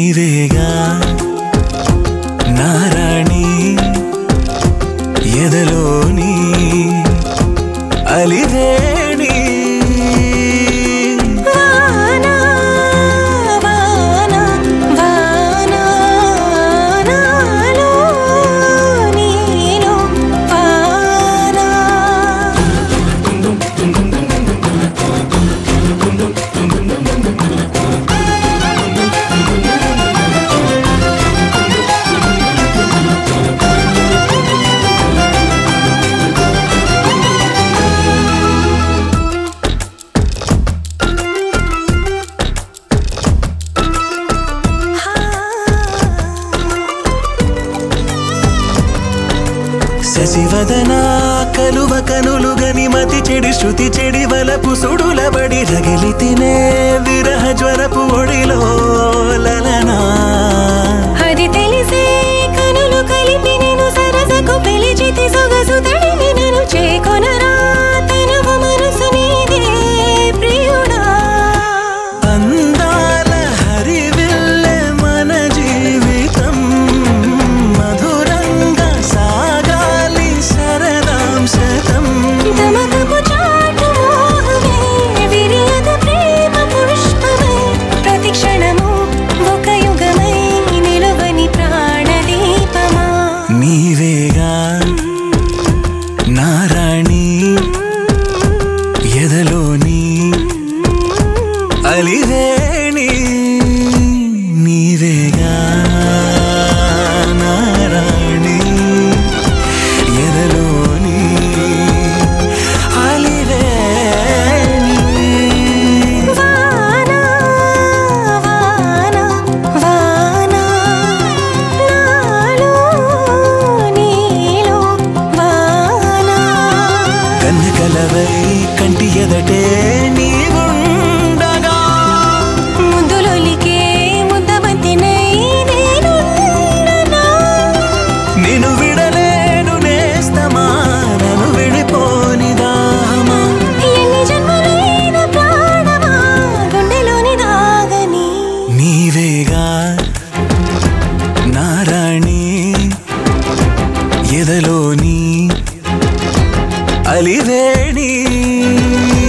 నీవేగా నారాణి ఎదలోని అలివేణి శశివదనా కలువ కనులుగని మతి చెడి శృతి చెడి వలపు సుడులబడి రగిలి తినే విరహ జ్వరపు ఒడిలో లలనా అది తెలిసే కనులు కలిపి నేను సరసకు పిలిచితి సొగసు తడిని నన్ను చేకొనరా తనువు మనసు నీదే ప్రియుడా అందాల హరివిల్లె మన జీవితం మధురంగా సాగాలి శరదాంశతం తమకపు చాటు మోహమే విరియద ప్రేమ పుష్పమై ప్రతి క్షణము ఒక యుగమై నిలువని ప్రాణదీపమా నీవేగా నారాణి ఎదలోని అలివేణి నీవేగా నారాణి ఎదలోని అలివేణి వానా వానా వానా నాలో నీలో వానా కన్నకలవై కంటి ఎదటే నీవుండగా ముద్దులొలికే ముద్దబంతినై నేనున్ననా నిన్ను విడలేను నేస్తమా నన్ను విడిపోని దామా ఎన్ని జన్మలైన ప్రాణమా గుండెలోని దాగని నీవేగా నారాణి ఎదలోని అలివేణి